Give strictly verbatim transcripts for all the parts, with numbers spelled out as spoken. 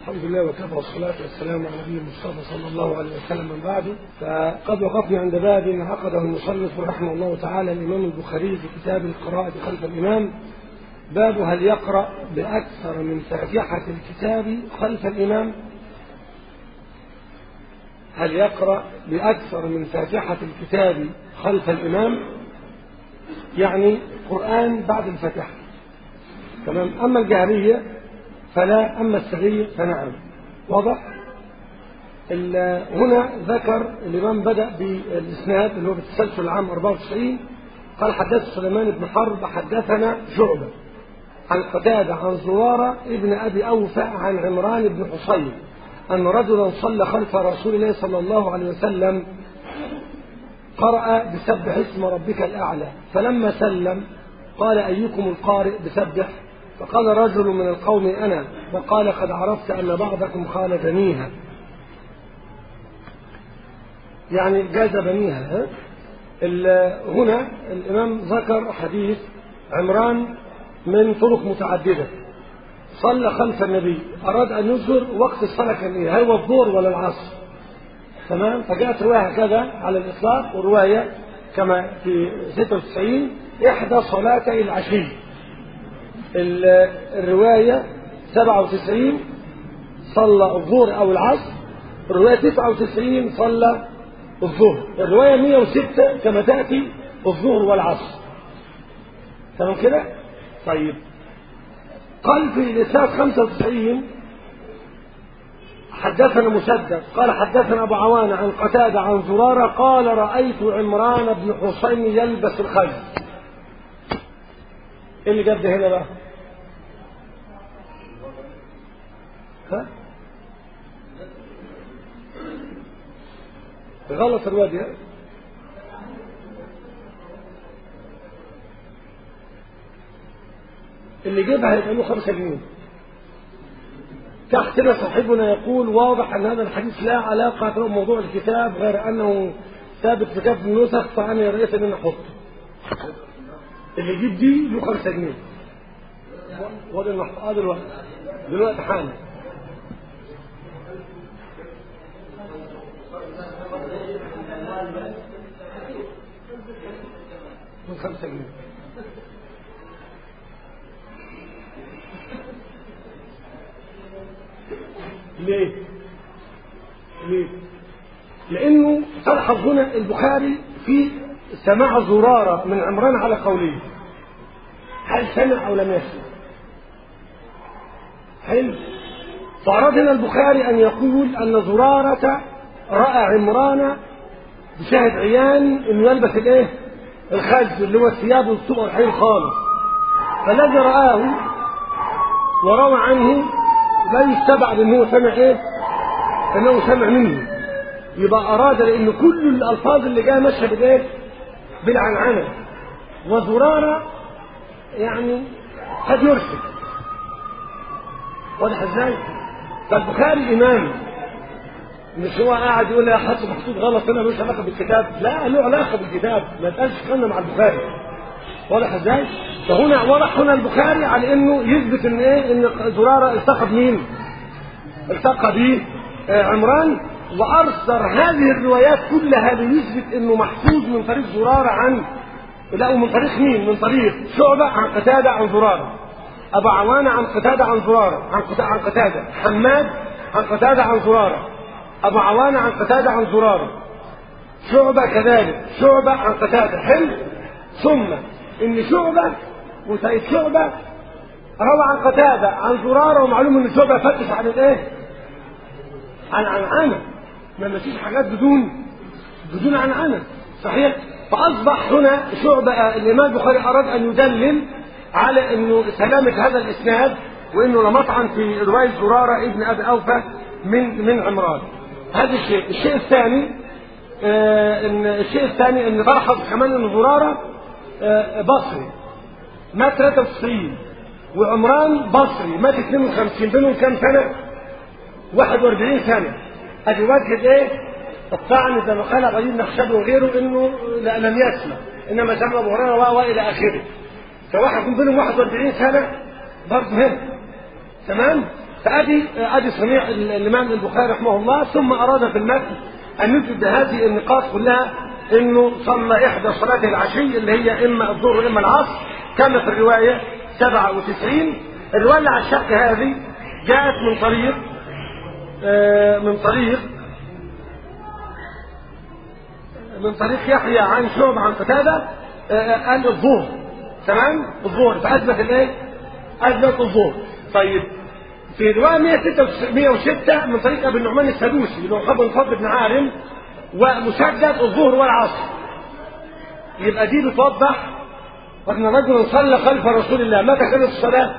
الحمد لله وكفى والصلاة والسلام على نبينا المصطفى صلى الله عليه وسلم من بعده. فقد وقفنا عند باب عقده المصنف رحمه الله تعالى الإمام البخاري في كتاب القراءة خلف الإمام، باب هل يقرأ بأكثر من فاتحة الكتاب خلف الإمام؟ هل يقرأ بأكثر من فاتحة الكتاب خلف الإمام؟ يعني قرآن بعد الفاتحة، تمام. أما الجهرية فلا، أما السرية فنعم. واضح؟ هنا ذكر الإمام بدأ بالإسناد اللي هو بالتسلسل العام أربعة وتسعين، قال حدث سليمان بن حرب حدثنا شعبة عن قتادة عن زرارة ابن أبي أوفى عن عمران بن حصين أن رجلا صلى خلف رسول الله صلى الله عليه وسلم قرأ بسبح اسم ربك الأعلى، فلما سلم قال أيكم القارئ بسبح؟ فقال رجل من القوم أنا، وقال قد عرفت أن بعضكم خالفنيها، يعني جاز بنيها. هنا الإمام ذكر حديث عمران من طرق متعددة، صلى خلف النبي، أراد أن يظهر وقت الصلاة كان إيه، هل هو الظهر ولا العصر، تمام. فجاءت رواية هكذا على الإطلاق، ورواية كما في ستة وتسعين إحدى صلاتي العشي. الرواية سبعة وتسعين صلى الظهر أو العصر، الرواية تسعة وتسعين صلى الظهر، الرواية مئة وستة كما تأتي الظهر والعصر، تمام كده. طيب قال في الإسناد خمسة وتسعين حدثنا مسدد قال حدثنا أبو عوانة عن قتادة عن زرارة قال رأيت عمران بن حصين يلبس الخز. ايه اللي جاب ده هنا بقى؟ ها؟ غلط الوادي. اللي جيبها هيبقى له خمسة جنيه. تحتنا صاحبنا يقول واضح أن هذا الحديث لا علاقة بموضوع الكتاب غير أنه ثابت في كتاب النسخ، فأنا رأيت أن أنا أحطه. اللي يجيب دي له خمسة جنيه. وادي المحطة دلوقتي دلوقتي حالا. من خمسة جنيه. ليه؟ ليه؟ لأنه تلحظ هنا البخاري في سماع زرارة من عمران على قوله، هل سمع أو لم يسمع؟ حلو. فأراد هنا البخاري أن يقول أن زرارة رأى عمران بشاهد عيان إنه يلبس الإيه؟ الخز اللي هو الثياب والسوء الحين خالص، فالذي رآه وروى عنه لا يستبعد انه سمع ايه؟ انه سمع منه. يبقى اراد لان كل الالفاظ اللي جايه ماشيه بالايه؟ بالعنعنه، وزراره يعني قد يرشد. واضح ازاي؟ فالبخاري امام، مش هو قاعد يقول لي يا حسن محطوط غلط هنا ملوش علاقه بالكتاب، لا له علاقه بالكتاب، ما يتقالش كلام مع البخاري. واضح ازاي؟ فهنا واضح هنا البخاري على انه يثبت ان ايه؟ ان زراره التقى بمين؟ التقى به عمران، وارسل هذه الروايات كلها ليثبت انه محفوظ من طريق زراره عن لا من طريق مين؟ من طريق شعبة عن قتادة عن زراره، ابو عوانة عن قتادة عن زراره عن عن قتادة، حماد عن قتادة عن زراره، ابو عوانة عن قتادة عن زراره، شعبة كذلك، شعبة عن قتادة. حلو. ثم ان شعبة وسيد شعبة روى عن قتادة عن زرارة، ومعلوم ان شعبة فتش عن الايه؟ عن عنعنة، ما مفيش حاجات بدون بدون عنعنة، صحيح. فاصبح هنا شعبة الامام البخاري اراد ان يدلل على انه سلامة هذا الاسناد، وانه لا مطعن في رواية زرارة ابن ابي اوفى من من عمران. هذا الشيء. الشيء الثاني آه ان الشيء الثاني ان تلاحظ كمان ان زرارة آه بصري مات ثلاثة وتسعين، وعمران بصري مات اثنين وخمسين، بينهم كام سنة؟ واحد وأربعين سنة. ادي وجه ايه؟ الطعن زي ما قال غريب نخشب وغيره انه لا لم يسمع، انما سمع ابو هريره والى اخره. فواحد من بينهم واحد وأربعين سنة برضه هنا، تمام. فادي ادي صنيع الامام البخاري رحمه الله. ثم اراد في المتن ان يجد هذه النقاط كلها، انه صلى احدى صلاه العشي اللي هي اما الظهر واما العصر، كما في الروايه سبعة وتسعين. الروايه اللي على الشك هذه جاءت من طريق آه من طريق من طريق يحيى عن شعبة عن قتادة، قال الظهر. تمام، الظهر، فاثبت الايه؟ اثبت الظهر. طيب في روايه مئة وستة من طريق ابي النعمان السدوسي اللي هو خبر الفضل بن عارم ومسدد الظهر والعصر. يبقى دي بتوضح ان رجلا صلى خلف رسول الله. متى كانت الصلاه؟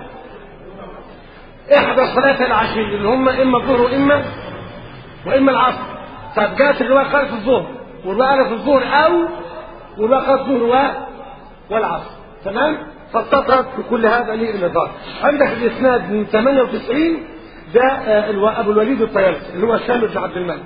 احدى صلاه العشي اللي هم اما الظهر واما واما العصر. طب جاءت الروايه خلف الظهر والروايه في الظهر او والروايه خلف الظهر والعصر. تمام، فاستطرد في كل هذا للنظام. عندك الاسناد من ثمانية وتسعين ده ابو الوليد الطيالسي اللي هو الشام بن عبد الملك.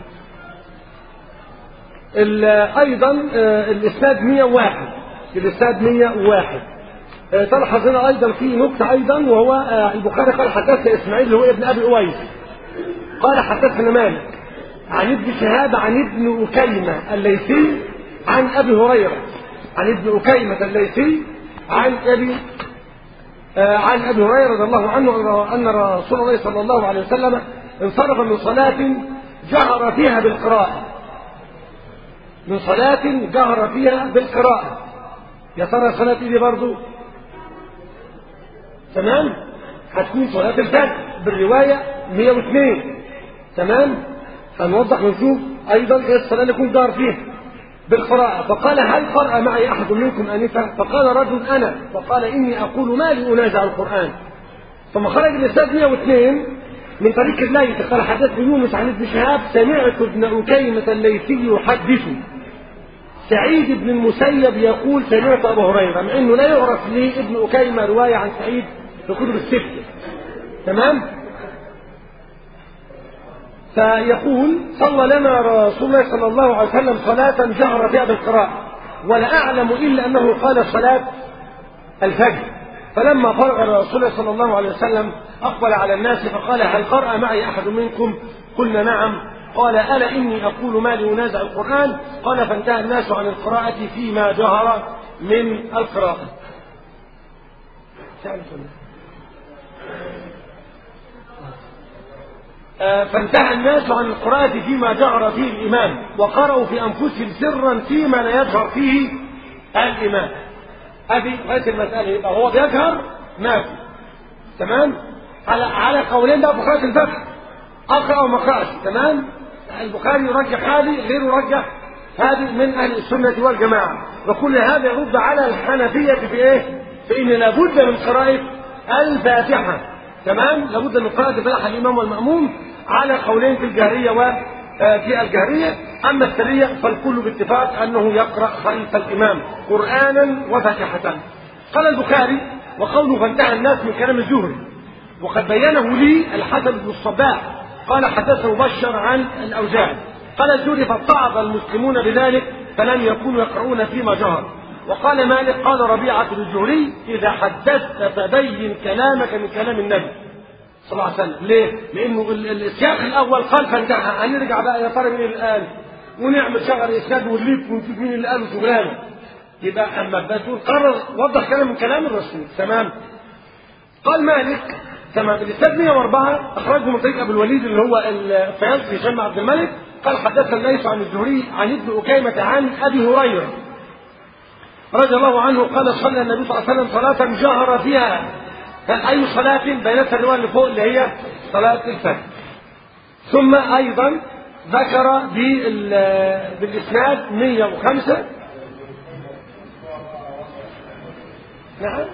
ايضا الاسناد مئة وواحد، الاسناد مئة وواحد. تلحظ هنا ايضا في نقطه ايضا، وهو البخاري قال حدثنا اسماعيل اللي هو ابن ابي اويس قال حدثنا مالك عن ابن شهاب عن ابن أكيمة الليثي عن ابي هريره عن ابن أكيمة الليثي عن ابي آه عن ابي هريره رضي الله عنه ان رسول الله صلى الله عليه وسلم انصرف من صلاه جهر فيها بالقراءه. من صلاه جهر فيها بالقراءه. يا ترى صلاه دي برضه تمام هتكون صلاه الفجر بالروايه مئة واثنين. تمام، فنوضح ونشوف ايضا ايه الصلاه اللي يكون جهر فيها بالقراءة. فقال هل قرأ معي أحد منكم آنفا؟ فقال رجل أنا. فقال إني أقول ما لي أنازع القرآن. ثم خرج الإسناد مئة واثنين من طريق الليث قال حدثني يونس عن ابن شهاب سمعت ابن أكيمة الليثي يحدث سعيد بن المسيب يقول سمعت أبو هريرة، مع إنه لا يعرف لي ابن أكيمة رواية عن سعيد في كتب الستة. تمام، فيقول صلى لنا رسول الله صلى الله عليه وسلم صلاة جهر فيها بالقراءة ولا أعلم إلا أنه قال صلاة الفجر. فلما فرغ رسول الله صلى الله عليه وسلم أقبل على الناس فقال هل قرأ معي أحد منكم؟ قلنا نعم. قال ألا إني أقول ما لي أنازع القرآن. قال فانتهى الناس عن القراءة فيما جهر من القراءة. فانتهى الناس عن القراءة فيما جهر فيه الإمام وقرأوا في أنفسهم سرا فيما لا يجهر فيه الإمام. هذه غاية المسألة. يبقى هو بيجهر ما في. تمام، على على قولين ده بخاري الفتح أقرأ أو ما أقرأش. تمام، البخاري يرجح هذه غير يرجح هذه من أهل السنة والجماعة. وكل هذا يرد على الحنفية في إيه؟ في إن لابد من قراءة الفاتحة. تمام، لابد من قراءة الفاتحة الإمام والمأموم على قولين في الجهرية وفي الجهرية. أما السرية فالكل باتفاق أنه يقرأ خلف الإمام قرآنا وفاتحة. قال البخاري وقوله فانتهى الناس من كلام الزهري وقد بينه لي الحسن بن الصباح قال حدثه مبشر عن الأوزاعي قال الزهري فاتعظ المسلمون بذلك فلم يكونوا يقرؤون فيما جهر. وقال مالك قال ربيعة الزهري إذا حدثت فبين كلامك من كلام النبي صلى الله عليه وسلم. ليه؟ لأنه السياق الأول قال فانتهى. هنرجع بقى يا ترى مين اللي قال ونعمل شغل إسناد ونلف ونشوف مين اللي قاله شغلانة. يبقى أما بتقول قرر وضح كلام من كلام الرسول. تمام. قال مالك تمام. الإسناد مئة وأربعة أخرجه من طريق أبو الوليد اللي هو الطيالسي هشام عبد الملك قال حدثنا الليث عن الزهري عن ابن أكيمة عن أبي هريرة رضي الله عنه قال صلى النبي صلى الله عليه وسلم صلاة جهر فيها. أي صلاة بينت الرواية اللي فوق اللي هي صلاة الفجر. ثم أيضا ذكر بالإسناد مئة وخمسة. نعم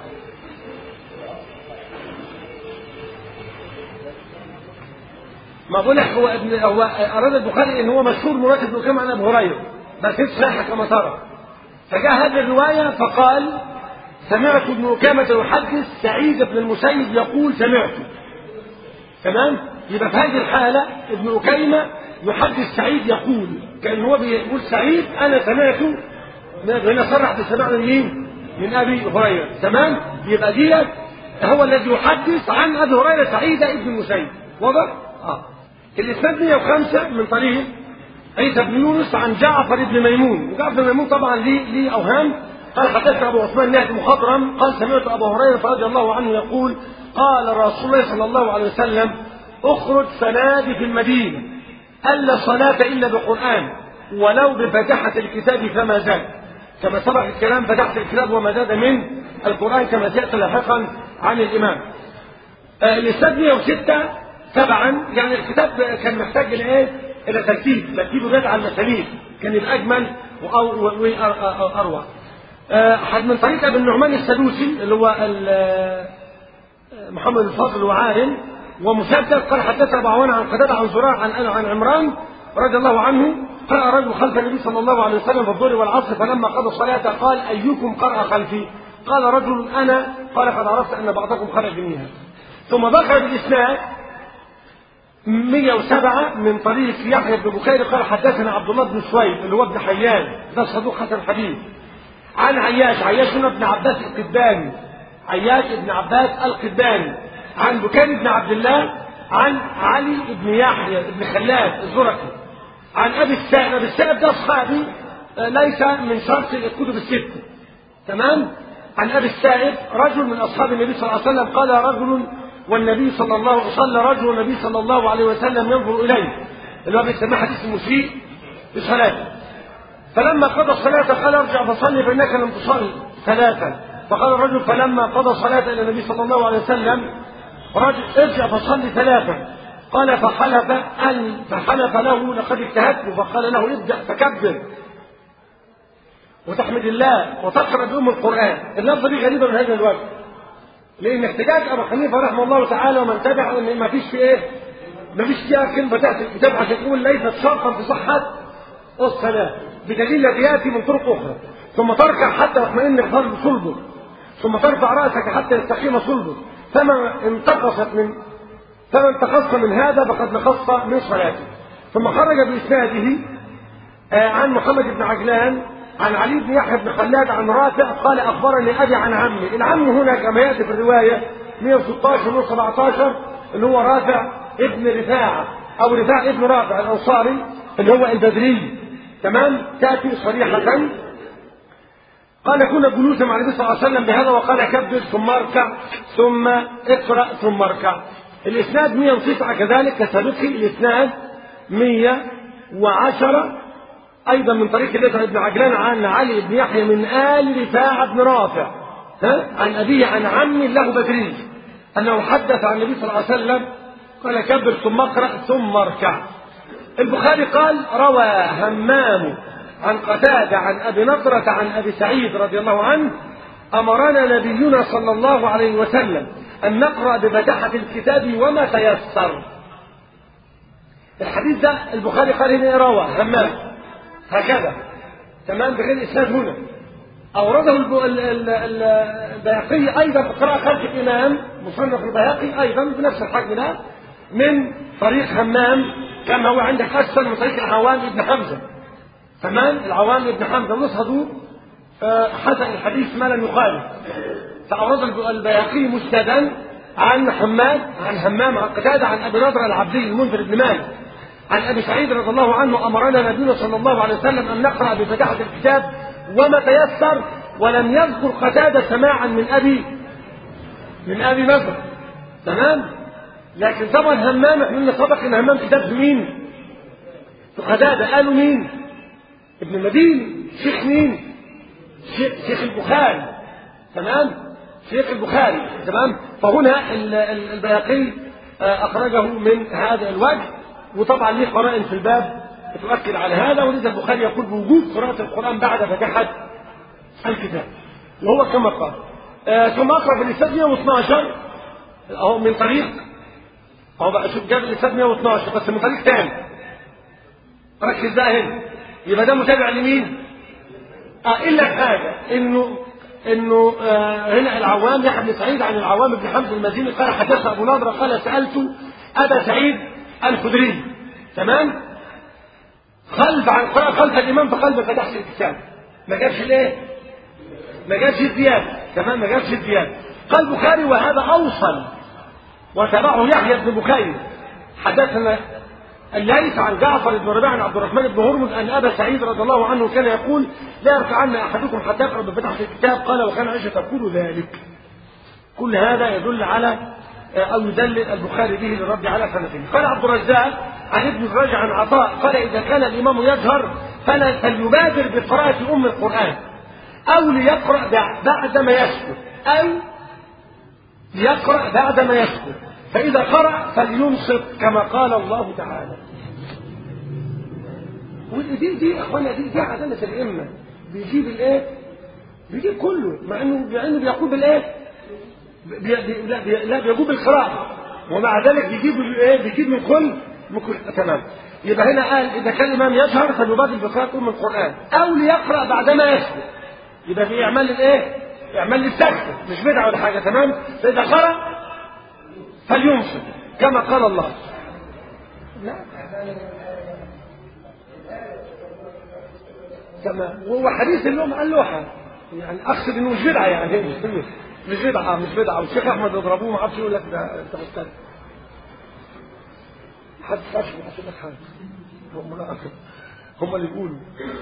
ما بقول لك هو ابن هو أراد البخاري إن هو مشهور مراد ابن أكيمة عن أبي هريرة بس صحيح كما ترى. فجاء هذه الرواية فقال سمعت ابن أكيمة يحدث سعيد بن المسيب يقول سمعت. تمام، يبقى في هذه الحالة ابن أكيمة يحدث سعيد يقول كان هو بيقول سعيد أنا سمعته هنا صرح بسماع من مين؟ من أبي هريرة. تمام، يبقى دي هو الذي يحدث عن أبي هريرة سعيد ابن المسيب واضح؟ اه الاسناد مئة وخمسة من طريق عيسى بن يونس عن جعفر بن ميمون، وجعفر بن ميمون طبعا ليه ليه اوهام. قال حدثنا ابو عثمان نهدي مخضرم قال سمعت ابو هريره رضي الله عنه يقول قال رسول الله صلى الله عليه وسلم اخرج فنادي في المدينه الا صلاه الا بقران ولو بفتحه الكتاب فما زاد، كما سبق الكلام فتحت الكتاب وما زاد من القران كما سياتي لاحقا عن الامام. آه الاسناد مئة وستة طبعا يعني الكتاب كان محتاج الى ايه؟ الى ترتيب، ترتيبه زاد على المسانيد كان يبقى اجمل واروع. حد من طريق ابن النعمان السدوسي اللي هو محمد الفضل وعارم ومسدد قال حدثنا ابو عوان عن قتاده عن زراع عن عن عمران رضي الله عنه قرأ رجل خلف النبي صلى الله عليه وسلم في الظهر والعصر فلما قضى الصلاه قال ايكم قرأ خلفي؟ قال رجل انا، قال قد عرفت ان بعضكم خرج منها. ثم ذكر بالاسناد مئة وسبعة من طريق يحيى بن بكير قال حدثنا عبد الله بن سويد اللي هو ابن حيان ده صدوق حسن الحديث عن عياش عياش بن ابن عباس القداني عياش بن عباس القداني عن بكير بن عبد الله عن علي بن يحيى بن خلاد الزرقي عن ابي السائب. ابي السائب ده صحابي ليس من شرط الكتب السته تمام. عن ابي السائب رجل من اصحاب النبي صلى الله عليه وسلم قال رجل والنبي صلى الله عليه وسلم صلى رجل والنبي صلى الله عليه وسلم ينظر اليه اللي هو بيسميه حديث المسيء بصلاته. فلما قضى الصلاة قال ارجع فصلي فإنك لم تصلي ثلاثا. فقال الرجل فلما قضى الصلاة إلى النبي صلى الله عليه وسلم رجل ارجع فصلي ثلاثا. قال فحلف أن فحلف له لقد اجتهدت فقال له ابدأ فكبر وتحمد الله وتقرأ بأم القرآن. اللفظة دي غريبة من هذا الوجه لأن احتجاج أبو حنيفة رحمه الله تعالى ومن تبعه إن ما فيش في إيه؟ ما فيش فيها كلمة تأتي الكتاب عشان تقول ليست شرطا في صحة الصلاة بدليل الذي يأتي من طرق أخرى. ثم تركع حتى يطمئن قلب صلبه ثم ترفع رأسك حتى يستقيم صلبه فما انتقصت من فما انتقص من هذا فقد نقص من صلاته. ثم خرج بإسناده عن محمد بن عجلان عن علي بن يحيى بن خلاد عن رافع قال أخبرني أبي عن عمي. العم هنا كما يأتي في الرواية مئة وستة عشر مئة وسبعة عشر اللي هو رافع ابن رفاعة أو رفاعة ابن رافع الأنصاري اللي هو البدري تمام. تأتي صريحة قال كنا جلوسا مع النبي صلى الله عليه وسلم بهذا وقال كبر ثم اركع ثم اقرأ ثم اركع. الإسناد مئة وتسعة كذلك كسابقه. الإسناد مئة وعشرة أيضا من طريق الإسرائيل بن عجلان عن علي بن يحيى من آل رفاعة بن رافع ها عن أبيه عن عمي له بدري أنه حدث عن النبي صلى الله عليه وسلم قال كبر ثم اقرأ ثم اركع. البخاري قال روى همام عن قتادة عن أبي نضرة عن أبي سعيد رضي الله عنه أمرنا نبينا صلى الله عليه وسلم أن نقرأ بفتحة الكتاب وما تيسر. الحديث ده البخاري قال هنا روى همام هكذا تمام بغير إسناد هنا. أورده البيهقي أيضا بقراءة خلف الإمام مصنف البيهقي أيضا بنفس الحجم ده من طريق همام كما هو عندك أسفل من طريق العوام ابن حمزة تمام. العوام ابن حمزة نصهدوا حسن الحديث ما لم يخالف. فأورد البيهقي مسندا عن حماد عن همام عن قتادة عن أبي نضرة العبدي المنذر بن مالك عن أبي سعيد رضي الله عنه أمرنا نبينا صلى الله عليه وسلم أن نقرأ بفتحة الكتاب وما تيسر ولم يذكر قتادة سماعا من أبي من أبي نضرة تمام. لكن طبعا همام احنا سبق ان همام كتاب في مين؟ في قتادة. قالوا مين؟ ابن المديني شيخ مين؟ شيخ, شيخ البخاري تمام. شيخ البخاري تمام. فهنا البيهقي أخرجه من هذا الوجه وطبعا ليه قرائن في الباب تؤكد على هذا. ولذا البخاري يقول بوجود قراءة القرآن بعد فتحة الكتاب وهو كما قال. آه ثم أقرأ في الإسناد مئة واثني عشر أهو من طريق أهو بقى شوف جاب الإسناد مئة واثني عشر بس من طريق ثاني. ركز بقى هنا يبقى ده متابع لمين؟ آه إلا حاجة إنه إنه آه هنا العوام يحيى بن سعيد عن العوام بن حمزة المديني قال حدث أبو نضرة قال سألت أبا سعيد الخدري تمام. خلف عن قراءة خلف الإمام فقلب فتحت الكتاب ما جابش ليه؟ ما جابش الزيادة تمام ما جابش الزيادة. قال البخاري وهذا أوصل وتبعه يحيى بن بكير حدثنا الليث عن جعفر بن ربيعة عن عبد الرحمن بن هرمز أن أبا سعيد رضي الله عنه كان يقول لا يركعن أحدكم حتى يقرأ بفتحة الكتاب. قال وكان عائشة تقول ذلك. كل هذا يدل على أو يدلل البخاري به للرد على سنتين. قال عبد الرزاق عن ابن الرجع عن عطاء قال إذا كان الإمام يجهر فلا فليبادر بقراءة أم القرآن أو ليقرأ بعد ما يسكت أو ليقرأ بعد ما يسكت، فإذا قرأ فلينصت كما قال الله تعالى. ودي دي اخوانا دي دي عدالة الأئمة، بيجيب الايه؟ بيجيب كله، مع انه مع انه بيقول بالايه؟ بي بي لا بي لا بيقول بالقراءة، ومع ذلك بيجيب الايه؟ بيجيب من كل من كل تمام. يبقى هنا قال إذا كان الإمام يجهر فليبادر بقراءة أم القرآن أو ليقرأ بعدما يسكت. يبقى في إعمال الايه؟ إعمال للسكت، مش بدعة ولا حاجة، تمام؟ فإذا قرأ فلينصت كما قال الله. لا تمام. وهو حديث اليوم قال لوحة، يعني اقصد انه مش بدعه، يعني مش بدعه مش بدعه والشيخ احمد يضربوه ما عرفش يقول لك ده انت مستني حد خاش يحسب لك حاجه، هم هم اللي بيقولوا.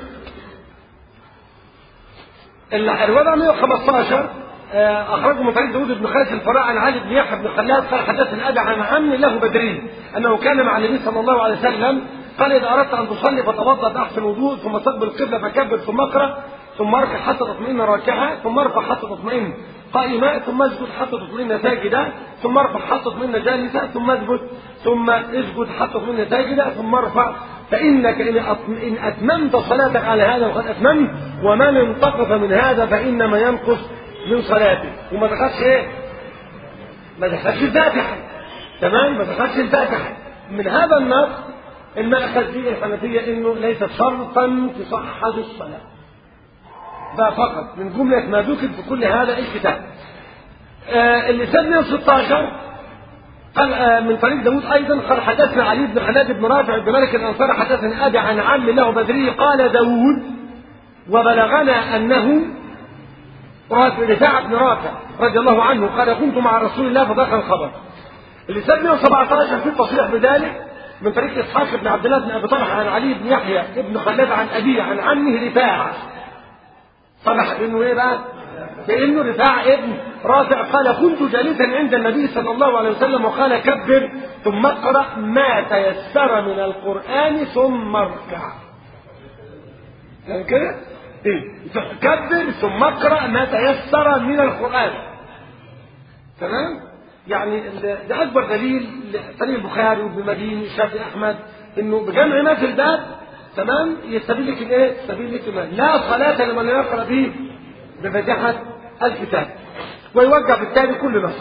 الروايه مئة وخمستاشر اخرجه من طريق داوود بن خالد الفراء عن علي بن يحيى بن خلاد قال حدثني ابي عن عم له بدري انه كان مع النبي صلى الله عليه وسلم قال إذا أردت أن تصلي فتوضأ تحسن الوضوء ثم تقبل القبلة فكبر ثم اقرأ ثم اركع حتى تطمئن راكعا ثم ارفع حتى تطمئن قائما ثم اسجد حتى تطمئن ساجدا ثم ارفع حتى تطمئن جالسا ثم اسجد ثم اسجد حتى تطمئن ساجدا ثم ارفع فإنك إن أتممت صلاتك على هذا وقد أتممت ومن انتقص من هذا فإنما ينقص من صلاته. وما دخلش إيه؟ ما دخلش الفاتحة، تمام؟ ما دخلش الفاتحة. من هذا النص المأخذ في الحنفية انه ليس شرطا في صحة الصلاة، ده فقط من جملة ما ذكر في كل هذا الكتاب. آه اللي سنة ستة عشر قال آه من طريق داود ايضا قال حدثنا علي بن خلاد بن رافع بن مالك الانصاري حدثني ابي عن عم له بدري قال داود وبلغنا انه رفاعة بن رافع رضي الله عنه قال كنت مع رسول الله فذاك الخبر. اللي سنة سبعة عشر في التصريح بذلك من طريق إسحاق بن عبد الله بن أبي طلحة عن علي بن يحيى بن خلاد عن أبيه عن عمه رفاعة. صرح بأنه إيه بقى؟ بأنه رفاعة ابن رافع قال كنت جالسا عند النبي صلى الله عليه وسلم وقال كبر ثم اقرأ ما تيسر من القرآن ثم اركع. يعني كده؟ إيه؟ كبر ثم اقرأ ما تيسر من القرآن. تمام؟ يعني ده أكبر دليل لطريق البخاري وابن مديني الشافعي أحمد إنه بجمع ما في الباب تمام يستبين لك الإيه؟ يستبين لك المال. لا صلاة لمن لا يقرأ به بفاتحة الكتاب ويوجه بالتالي كل نص.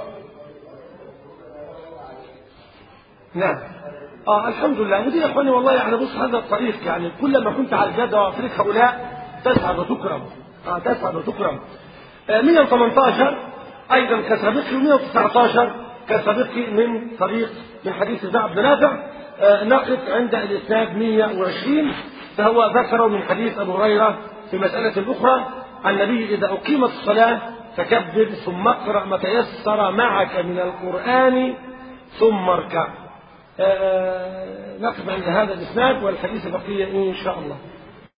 نعم. آه الحمد لله. ودي يا إخواني والله يعني بص هذا الطريق يعني كلما كنت على الجادة وطريق هؤلاء تسعد وتكرم. آه تسعد وتكرم. آه مئة وثمانية عشر أيضا كسابقي ومئة وتسعة عشر كسابقي من طريق من حديث زعب بن نافع. آه نقف عند الإسناد مئة وعشرين فهو ذكره من حديث أبو هريرة في مسألة أخرى عن النبي إذا أقيمت الصلاة فكبر ثم اقرأ ما تيسر معك من القرآن ثم اركع. آه نقف عند هذا الإسناد والحديث بقية إن شاء الله.